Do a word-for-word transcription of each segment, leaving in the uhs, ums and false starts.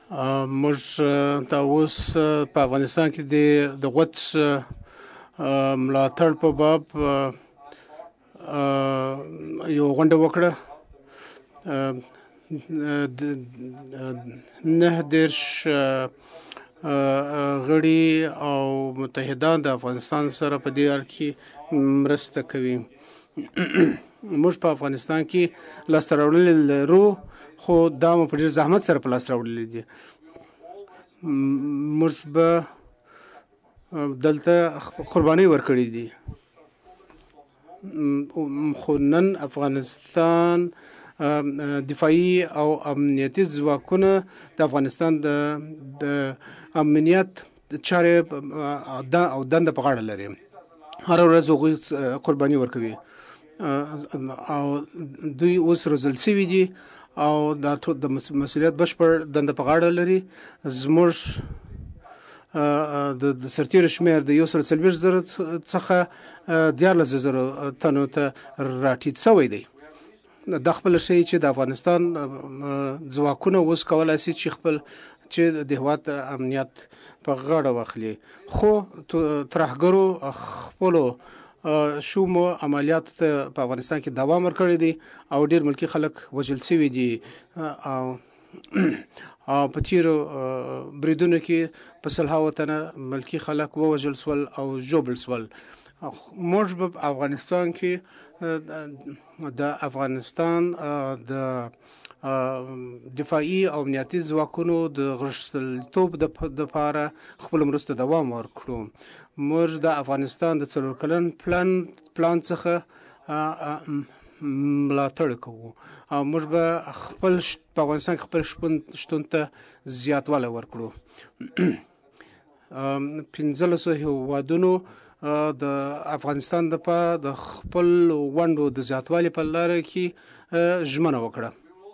موږ دا اوس په افغانستان کې د د غوڅ ملاتړ په باب یو غونډه وکړه. نه دېرش غړي او متحدان د افغانستان سره په دې اړه کې مرسته کوي. موږ په افغانستان کې لاسته راوړلي لرو، خو دا مو په ډېر زحمت سره په لاس راوړلي دي. موږ به دلته قربانۍ ورکړې دي، خو نن افغانستان دفاعي او امنیتي ځواکونه د افغانستان د د امنیت چارې او دنده په غاړه لري. هره ورځ هغوی قرباني ورکوي او دوی اوس روزل شوي دي او دا ټول د مسؤلیت بشپړ دنده په غاړه لري. زموږ د سرتیرو شمېر د یو سل څلوېښت زره څخه دیارلس زره تنو ته راټیټ شوی دی. دا خپله ښیي چې د افغانستان ځواکونه اوس کولی شي چې خپل چې د هېواد امنیت په غاړه واخلي، خو ترهګرو خپلو شومو عملیاتو ته په افغانستان کې دوام ورکړی دی او ډېر ملکي خلک وژل شوي دي او او په تیرو بریدونو کې په سلهاوو تنه ملکي خلک ووژل شول او ژوبل شول. موږ په افغانستان کې د افغانستان د دفاعي او امنیتي ځواکونو د غښتلتوب دپاره خپلو مرستو دوام ورکړو. موږ د افغانستان د څلور کلن پلان پلان څخه ملاتړ کوو او موږ به خپل په افغانستان کې خپل شتون ته زیاتوالی ورکړو. پنځلسو هېوادونو د افغانستان دپاره د خپل ونډو د زیاتوالي په لاره کې ژمنه وکړه.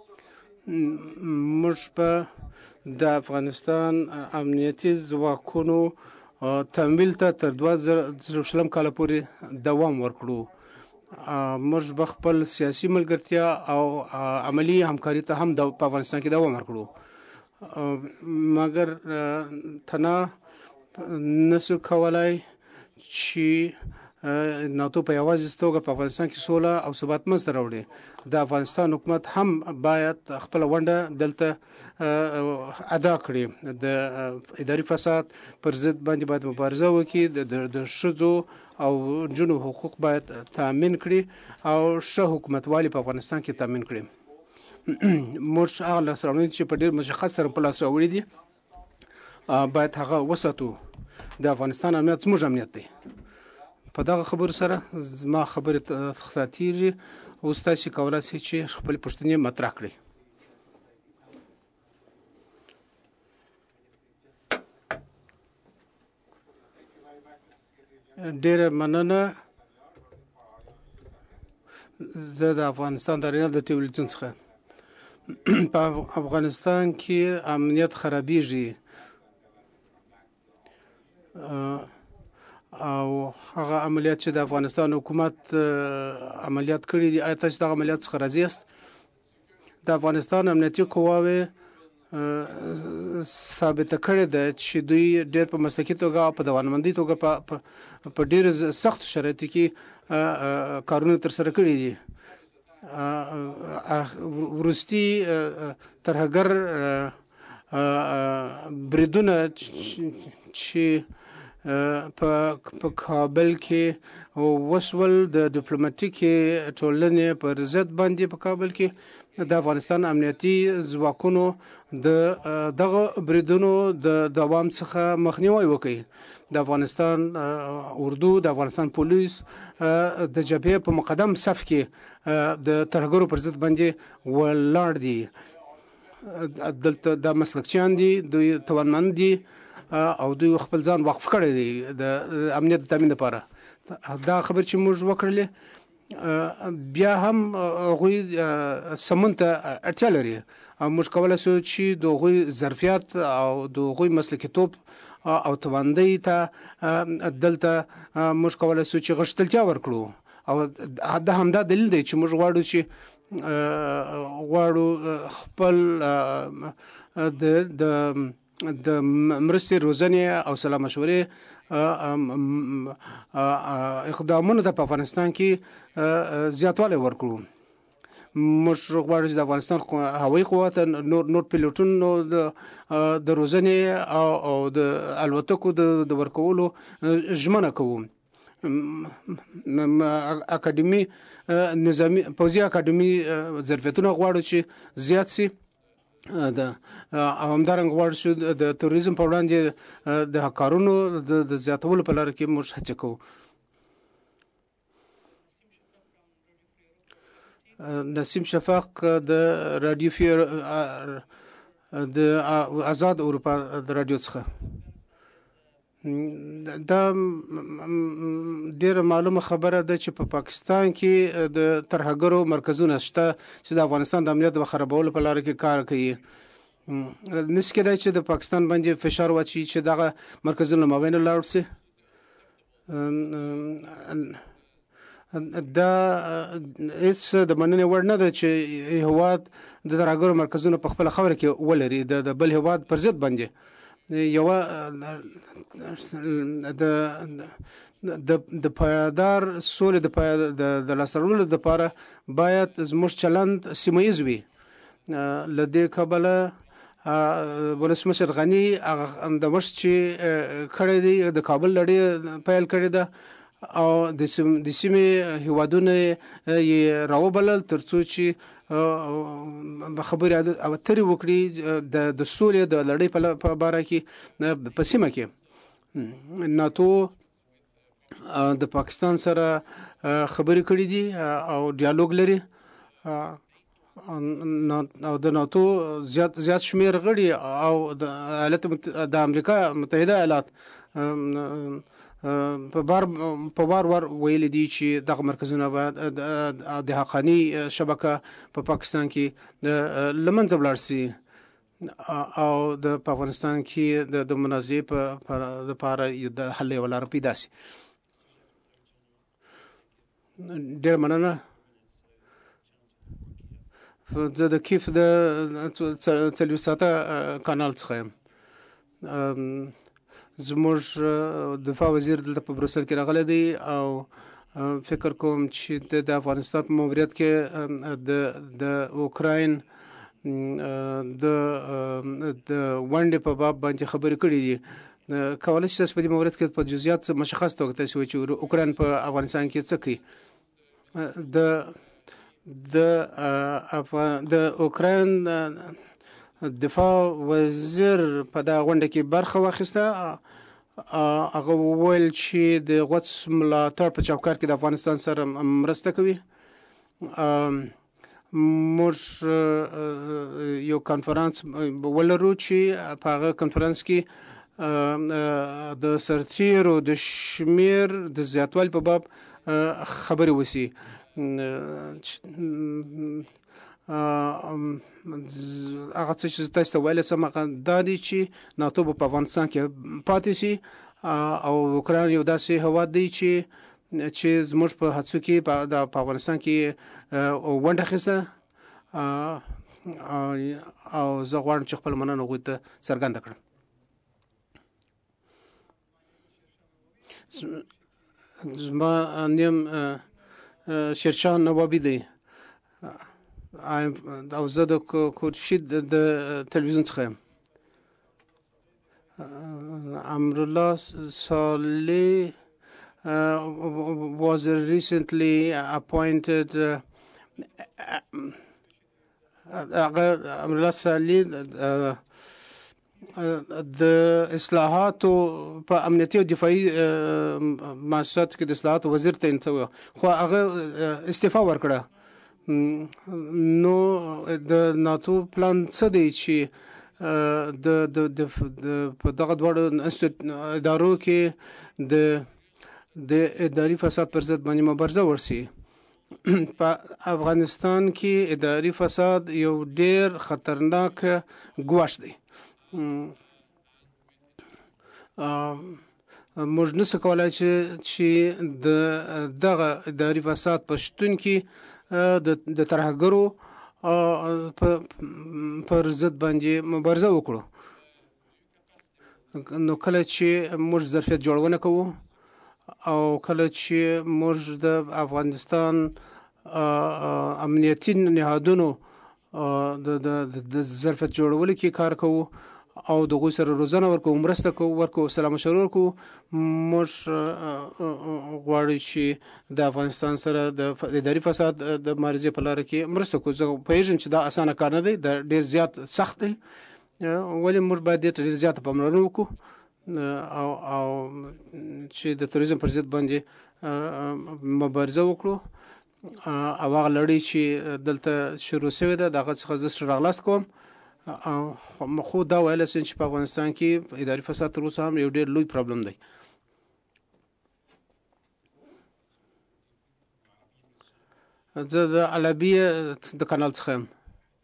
موږ به د افغانستان امنیتي ځواکونو تمویل ته تر دوه زره شلم کاله پورې دوام ورکړو. موږ به خپل سیاسي ملګرتیا او عملي همکاري ته هم په افغانستان کې دوام ورکړو، مګر تنها نسو کولی چې ناتو په یوازې توګه په افغانستان کې سوله او ثبات منځته راوړي. د افغانستان حکومت هم باید خپله ونډه دلته ادا کړي. د اداري فساد پر ضد باندې باید مبارزه وکړي، د ښځو او نجونو حقوق باید تامین کړي او ښه حکومتوالي په افغانستان کې تامین کړي. موږ هغه لاسته راوړنې چې په ډېر مشخص سره په لاس راوړي دي باید هغه وساتو. د افغانستان امنیت زموږ امنیت دی. په دغه خبرو سره زما خبرې خاتیږي. اوس تاسې کولی شئ چې خپلې پوښتنې مطرح کړئ. ډېره مننه. زه د افغانستان د ریال د ټلویزیون څخه. په افغانستان کې امنیت خرابېږي او هغه عملیات چې د افغانستان حکومت عملیات کړي دي، آیا تاسو دغه عملیات څخه راضي یاست؟ د افغانستان امنیتي قواوې ثابته کړې ده چې دوی ډېر په مسلکي توګه او په دوامداره توګه په ډېر سختو شرایطو کې کارونه ترسره کړي دي. وروستي ترهګر بریدونه چې په کابل کې وشول د ډیپلوماټیکې ټولنې پر ضد باندې په کابل کې د افغانستان امنیتي ځواکونو د دغه بریدونو د دوام څخه مخنیوی وکړي. د افغانستان اردو، د افغانستان پولیس د جبهې په مقدم صف کې د ترهګرو پر ضد باندې ولاړ دي. دلته دا مسلکچیان دي، دوی توانمند دي او دوی خپل ځان وقف کړی دی د امنیت د تامین لپاره. دا خبر چې موږ وکړلې بیا هم هغوی سمون ته اړتیا لري او موږ کولی شو چې د هغوی ظرفیت او د هغوی مسلکیتوب او تواندۍ ته دلته موږ کولی شو چې غښتلتیا ورکړو او دا همدا دلیل دی چې موږ غواړو چې غواړو خپل د د د مرستې روزنې او سلا مشورې اقدامونو ته په افغانستان کې زیاتوالی ورکړو. موږ غواړو چې د افغانستان هوایي قوات نور نور پیلوټونو د د روزنې او د الوتکو د ورکولو ژمنه کوو. اکاډمي نظامی پوځي اکاډمي ظرفیتونه غواړو چې زیات سي د او همدارنګه غواړو چې د تروریزم په وړاندې د کارونو د زیاتولو په لار کې موږ هڅه کوو. نسیم شفاق د رادیو فیر د آزاد اروپا د رادیو څخه دا ډیره معلومه خبره ده چې په پاکستان کې د ترهګرو مرکزونه شته چې د افغانستان د امنیت د خرابولو په لار کې کار کوي. نس کېدای چې د پاکستان باندې فشار واچي چې دغه مرکزونه مابین لاړ شي. دا هیڅ د مننې وړ نه ده چې هیواد د ترهګرو مرکزونه په خپله خاوره کې ولري د بل هیواد پر ضد باندې یو د د پایدار سولې د د لاسته راوړلو لپاره باید زموږ چلند سیمه ییز وي. له دې کبله ولسمشر غني د مشت چې کړی دی د کابل لړۍ پیل کړې ده او د سیمې هیوادونه یې راوبلل تر څو چې خبرې اترې وکړي د سولې د لړۍ په باره کې په سیمه کې. ناتو د پاکستان سره خبرې کړې دي او ډیالوګ لري او د ناتو زیات زیات شمیر غړي او د ایالات د امریکا متحده ایالات په بار په بار ور ویل دي چې دغه مرکزونه باید د حقانی شبکه په پاکستان کې لمنځه ولاړ شي او د افغانستان کې د منازعې په لپاره د حل یوه لاره پیدا شي. ډېر مننه. زه د کیف د څلوېښت ساعته کانال څخه یم. زموږ دفاع وزیر دلته په بروسل کې راغلی دی او فکر کوم چې د افغانستان په ماموریت کې د د اوکراین د د ونډې په باب باندې خبرې کړې دي. کولی شي تاسو په دې ماموریت کې په جزئیات مشخص توګه تاسو وایئ چې اوکراین په افغانستان کې څه کوي. د د د اوکراین دفاع وزیر په دا غونډه کې برخه واخیسته. هغه وویل چې د غوڅ ملاتړ په چوکاټ کې د افغانستان سره مرسته کوي. موږ یو کنفرانس ولرو چې په هغه کنفرانس کې د سرتیرو د شمیر د زیاتوالي په باب خبرې وشي. هغه څه چې تاسو ته ویلی سم هغه دا دی چې ناتو به په افغانستان کې پاتې شي او اوکراین یو داسې هېواد دی چې چې زموږ په هڅو کې په افغانستان کې ونډه اخیسته او زه غواړم چې خپله مننه هغوی ته څرګنده کړم. زما نیم شیرشاه نوابي دی او زه د کورشید د تلویزیون څخه یم. امرالله صالح was recently appointed امرالله صالح د اصلاحاتو په امنیتي او دفاعي مؤسساتو کې د اصلاحاتو وزیر تعین شوی خو هغه استعفا ورکړه. نو د ناتو پلان څه دی چې د د په دغه دواړو ادارو کې د د اداري فساد پر ضد باندې مبارزه ورسي؟ په افغانستان کې اداري فساد یو ډېر خطرناک ګواښ دی. موږ نشو کولای چې چې د دغه اداري فساد په شتون کې د ترهګرو پر ضد باندې مبارزه وکړو. نو کله چې موږ ظرفیت جوړونه کوو او کله چې موږ د افغانستان امنیتي نهادونو د د ظرفیت جوړولو کې کار کوو او د هغوی سره روزنه ورکوو، مرسته کوو، ورکوو، سلا مشوره ورکوو، موږ غواړو چې د افغانستان سره د اداري فساد د مبارزې په لاره کې مرسته کوو. زه پوهېږم چې دا اسانه کار نه دی، دا ډېر زیات سخت دی، ولې موږ باید دې ته ډېر زیاته پاملرنه وکړو او او چې د تروریزم پر ضد باندې مبارزه وکړو او هغه لړۍ چې دلته شروع شوې ده د هغه څخه زه ښه راغلاست کوم. خو دا ویلی شم چې په افغانستان کې اداري فساد تر اوسه هم یو ډېر لوی پرابلم دی. زه د علبیه د کانال څخه یم.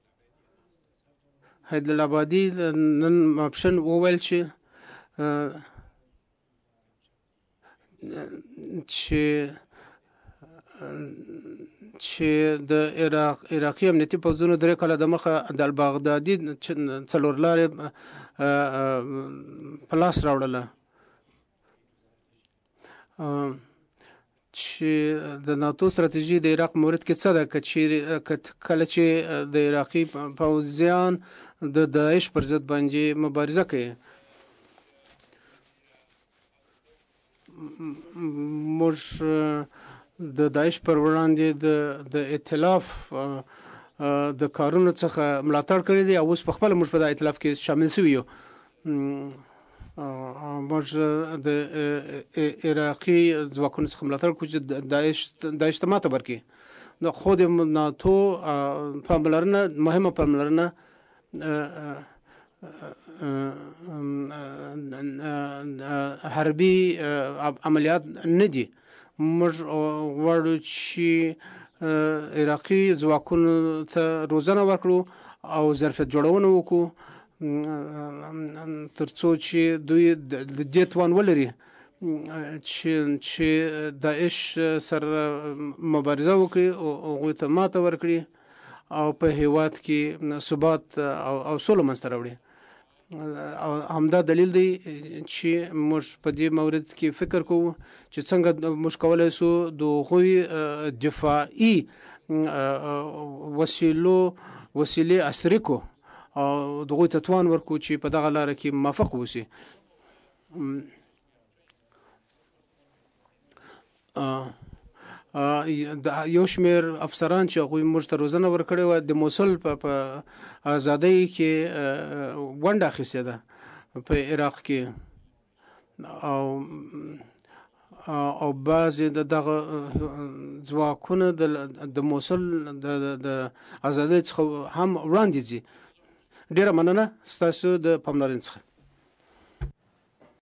حیدرآبادي نن ماپښین وویل چې چې چې د عراق عراقي امنیتي پوځونو درې کاله د مخه د البغدادي څلور لارې په لاس راوړله، چې د ناتو ستراتیژي د عراق مورد کې څه ده. کله چې د عراقي پوځیان د داعش پر ضد باندې مبارزه کوي، موږ د داعش پر وړاندې د د ائتلاف د کارونو څخه ملاتړ کړی دی او اوس په خپله موږ په دا ائتلاف کې شامل شوي یو. موږ د عراقي ځواکونو څخه ملاتړ کوو چې داعش داعش ته ماته ورکړي. خو د ناتو پاملرنه، مهمه پاملرنه حربي عملیات نه دي. موږ غواړو چې عراقي ځواکونو ته روزنه ورکړو او ظرفیت جوړونه وکړو تر څو چې دوی د دې توان ولري چې چې داعش سره مبارزه وکړي او هغوی ته ماته ورکړي او په هیواد کې ثبات او سوله منځته راوړي. او همدا دلیل دی چې موږ په دې مورد کې فکر کوو چې څنګه موږ کولی شو د هغوی دفاعي وسیلو وسیلې عصري کړو او د هغوی ته توان ورکړو چې په دغه لاره کې موفق واوسي. یو شمېر افسران چې هغوی موږ ته روزنه ورکړې وه د موصل په ازادۍ کې ونډه اخیستې ده په عراق کې، او او بعضې د دغه ځواکونه د موصل د ازادۍ څخه هم وړاندې ځي. ډېره مننه ستاسو د پاملرنې څخه.